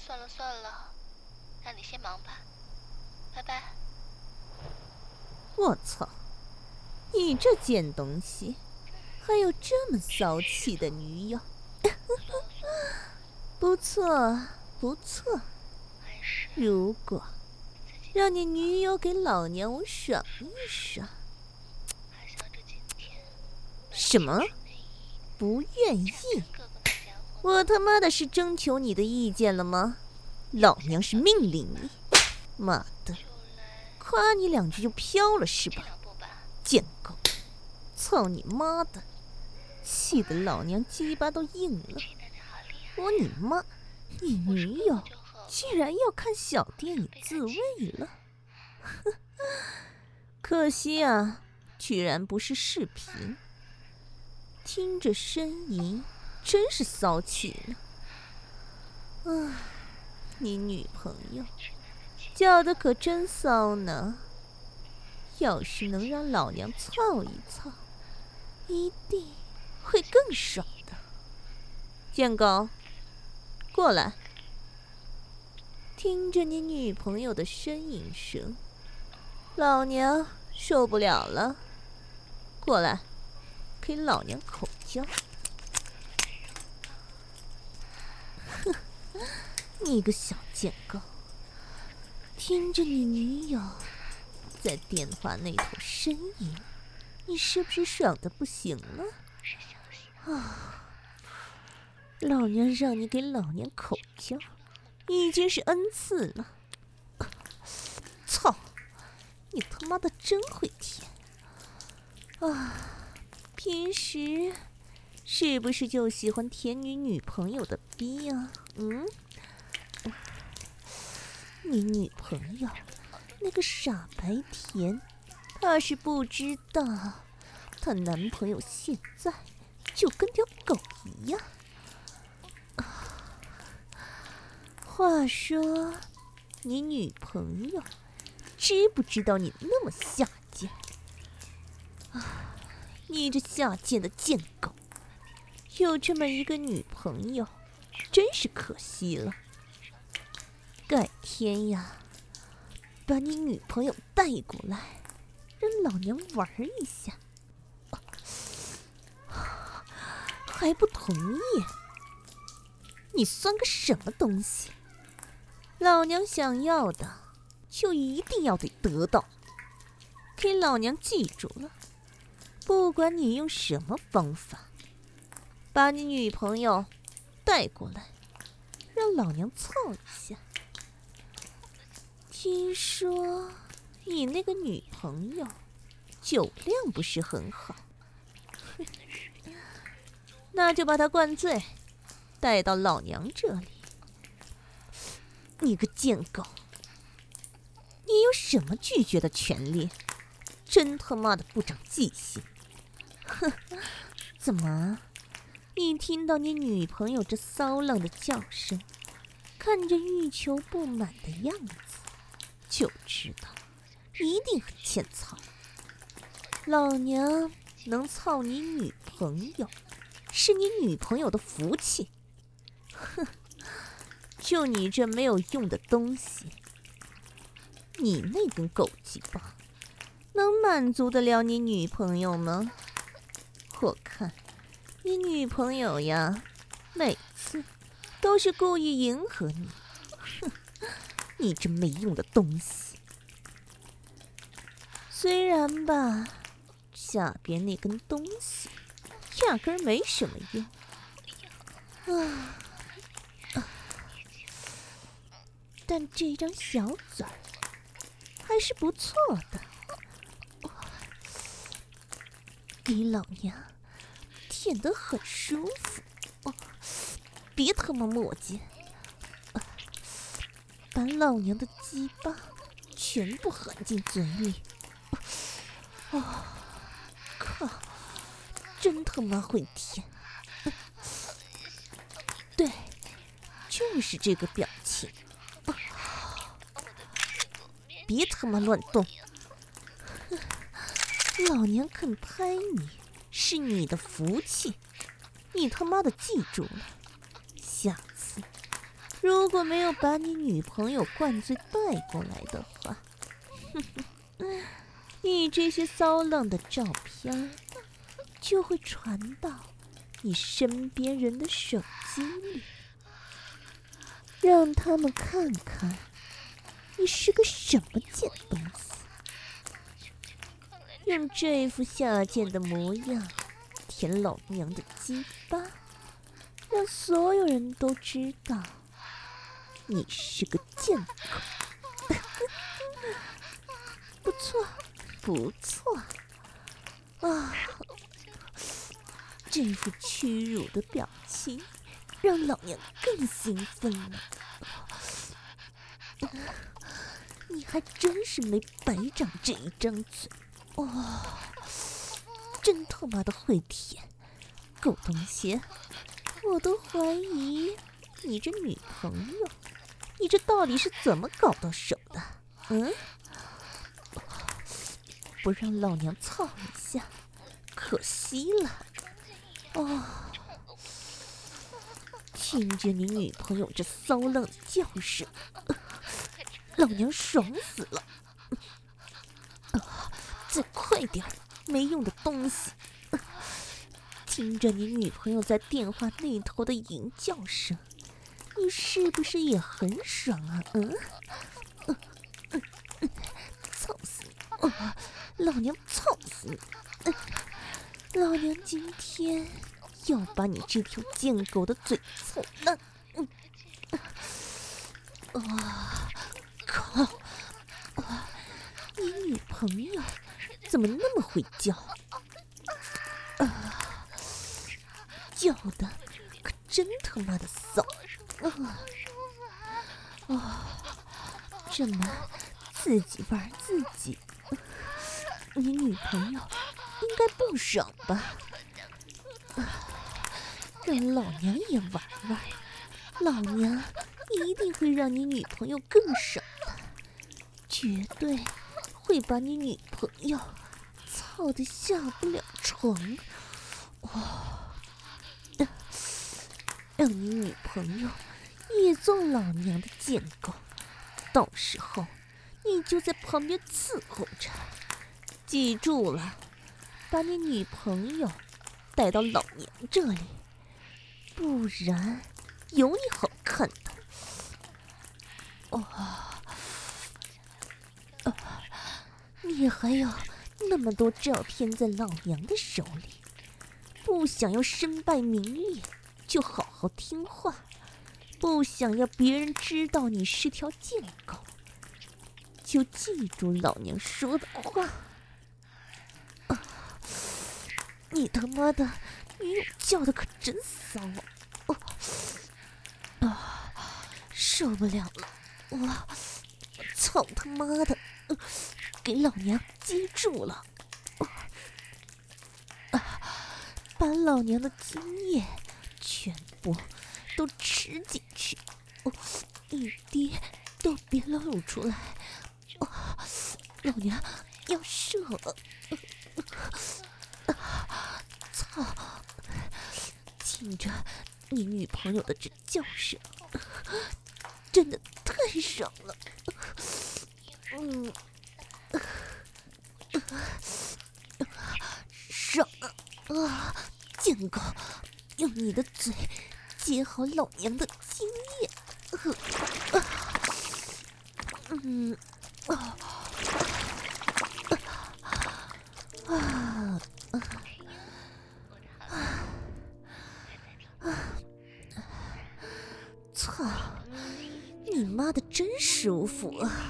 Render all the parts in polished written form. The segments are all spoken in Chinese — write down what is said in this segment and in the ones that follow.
算了算了，让你先忙吧，拜拜。 我操，你这贱东西，还有这么骚气的女友，不错不错。如果让你女友给老娘我爽一爽。什么？不愿意？我他妈的是征求你的意见了吗？老娘是命令你。妈的，夸你两句就飘了是吧？贱狗，操你妈的！气得老娘鸡巴都硬了。我你妈，你女友居然要看小电影自慰了。可惜啊，居然不是视频。听着呻吟，真是骚气呢。你女朋友叫的可真骚呢。要是能让老娘操一操，一定会更爽的。贱狗，过来。听着你女朋友的呻吟声，老娘受不了了。过来，给老娘口交。哼，你个小贱狗，听着你女友在电话那头呻吟，你是不是爽的不行了？啊！老娘让你给老娘口交，已经是 N 次了。操！你他妈的真会舔啊！平时是不是就喜欢舔你女朋友的逼啊？你女朋友那个傻白甜，她是不知道，她男朋友现在就跟条狗一样。话说，你女朋友知不知道你那么下贱？你这下贱的贱狗，有这么一个女朋友，真是可惜了。改天呀，把你女朋友带过来，让老娘玩一下。还不同意？你算个什么东西？老娘想要的，就一定要得得到。给老娘记住了，不管你用什么方法，把你女朋友带过来，让老娘操一下。听说你那个女朋友酒量不是很好，那就把她灌醉，带到老娘这里。你个贱狗，你有什么拒绝的权利？真他妈的不长记性！哼，怎么？一听到你女朋友这骚浪的叫声，看着欲求不满的样子，就知道一定很欠操。老娘能操你女朋友，是你女朋友的福气。哼，就你这没有用的东西，你那根狗鸡巴能满足得了你女朋友吗？我看你女朋友呀，每次都是故意迎合你。哼，你这没用的东西。虽然吧，下边那根东西压根儿没什么用。但这张小嘴儿还是不错的。给老娘舔得很舒服。别他妈磨叽，把老娘的鸡巴全部含进嘴里。靠，真他妈会舔。对，就是这个表情。别他妈乱动！老娘肯拍你，是你的福气，你他妈的记住了。下次如果没有把你女朋友灌醉带过来的话，你这些骚浪的照片就会传到你身边人的手机里，让他们看看你是个什么贱东西。用这副下贱的模样舔老娘的鸡巴，让所有人都知道你是个贱狗。不错，不错啊！这副屈辱的表情让老娘更兴奋了。你还真是没白长这一张嘴哦，真他妈的会舔，狗东西！我都怀疑你这女朋友，你这到底是怎么搞到手的？不让老娘操一下，可惜了。听着你女朋友这骚浪的叫声，老娘爽死了。再快点，没用的东西！听着你女朋友在电话那头的淫叫声，你是不是也很爽啊？操死你！老娘操死你！老娘今天要把你这条贱狗的嘴操烂！靠！你女朋友怎么那么会叫？叫的可真他妈的骚！这么自己玩自己，你女朋友应该不爽吧？让老娘也玩玩，老娘一定会让你女朋友更爽的，绝对会把你女朋友操得下不了床。让你女朋友也做老娘的贱狗，到时候你就在旁边伺候着。记住了，把你女朋友带到老娘这里，不然有你好看的。你还有那么多照片在老娘的手里，不想要身败名裂，就好好听话；不想要别人知道你是条贱狗，就记住老娘说的话。你他妈的女友叫的可真骚啊！受不了了，我操他妈的！给老娘记住了！把老娘的精液全部都吃进去，一滴都别露出来！老娘要射了！操！听着你女朋友的这叫声，真的太爽了！爽啊！贱狗，用你的嘴接好老娘的精液。操！你妈的真舒服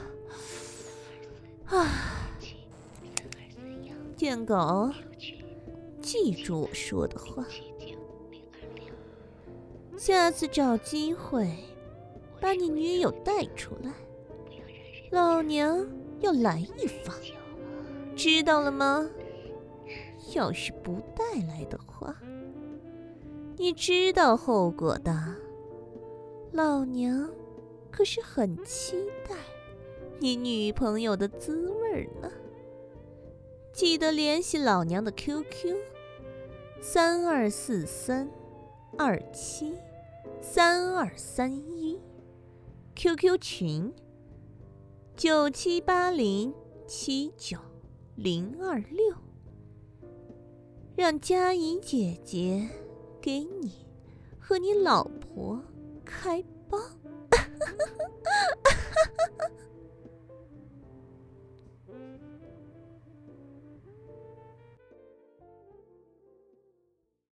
贱狗，记住我说的话，下次找机会把你女友带出来，老娘要来一发，知道了吗？要是不带来的话，你知道后果的。老娘可是很期待你女朋友的滋味呢。记得联系老娘的 QQ 3243273231。 QQ 群9780790026，让佳怡姐姐给你和你老婆开